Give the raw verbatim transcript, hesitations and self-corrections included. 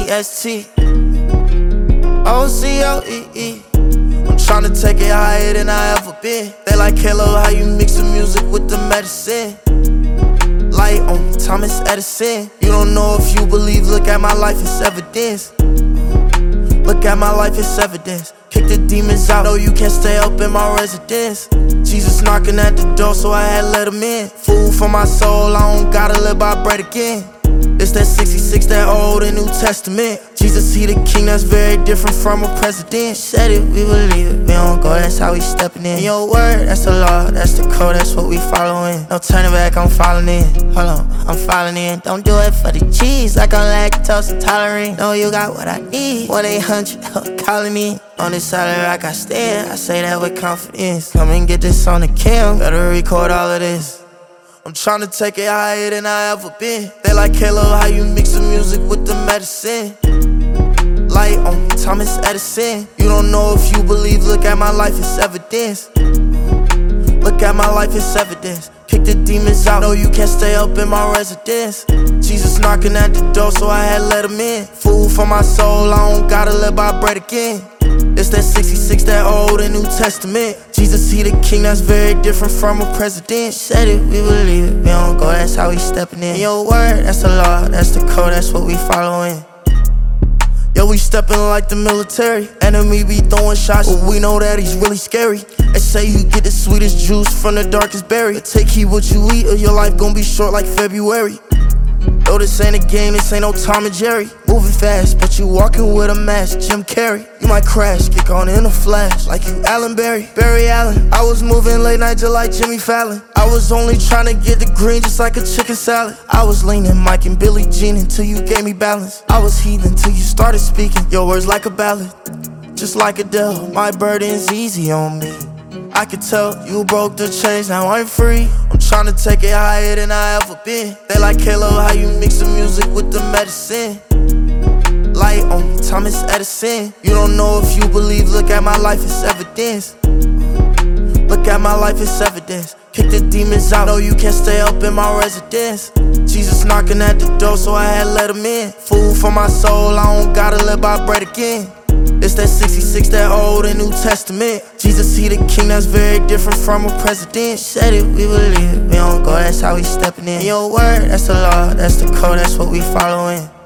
S T O C O E E. I'm tryna take it higher than I ever been. They like Halo, how you mix the music with the medicine. Light on Thomas Edison. You don't know if you believe, look at my life, it's evidence. Look at my life, it's evidence. Kick the demons out, no you can't stay up in my residence. Jesus knocking at the door, so I had to let him in. Food for my soul, I don't gotta live by bread again. It's that sixty-six, that Old and New Testament. Jesus, he the king, that's very different from a president. Said it, we believe it, we don't go, that's how we stepping in. In your word, that's the law, that's the code, that's what we following. No turning back, I'm falling in. Hold on, I'm falling in. Don't do it for the cheese, like I'm lactose intolerant. No, you got what I need. one eight hundred, calling me. On this side of the rock I stand, I say that with confidence. Come and get this on the cam, better record all of this. I'm tryna take it higher than I ever been. They like Halo, how you mix the music with the medicine. Light on Thomas Edison. You don't know if you believe, look at my life, it's evidence. Look at my life, it's evidence. Kick the demons out, no you can't stay up in my residence. Jesus knocking at the door, so I had to let him in. Food for my soul, I don't gotta live by bread again. It's that sixty-six, that Old and New Testament. Jesus, he the king, that's very different from a president. Said it, we believe it, we don't go, that's how we stepping in. In your word, that's the law, that's the code, that's what we following. Yo, we steppin' like the military. Enemy be throwing shots, but we know that he's really scary. They say you get the sweetest juice from the darkest berry. But take heed what you eat or your life gon' be short like February. Yo, this ain't a game, this ain't no Tom and Jerry. Moving fast, but you walking with a mask, Jim Carrey. You might crash, kick on in a flash, like you Allen Berry, Barry Allen. I was moving late night just like Jimmy Fallon. I was only trying to get the green just like a chicken salad. I was leaning Mike and Billie Jean until you gave me balance. I was healing till you started speaking your words like a ballad. Just like Adele, my burden's easy on me. I could tell you broke the chains, now I'm free. I'm tryna take it higher than I ever been. They like Halo, how you mix the music with the medicine. Light on Thomas Edison. You don't know if you believe, look at my life, it's evidence. Look at my life, it's evidence. Kick the demons out, no you can't stay up in my residence. Jesus knocking at the door, so I had to let him in. Food for my soul, I don't gotta live by bread again. It's that sixty-six, that Old and New Testament. Jesus, he the king, that's very different from a president. Said it, we believe it, we don't go, that's how we stepping in. In your word, that's the law, that's the code, that's what we following.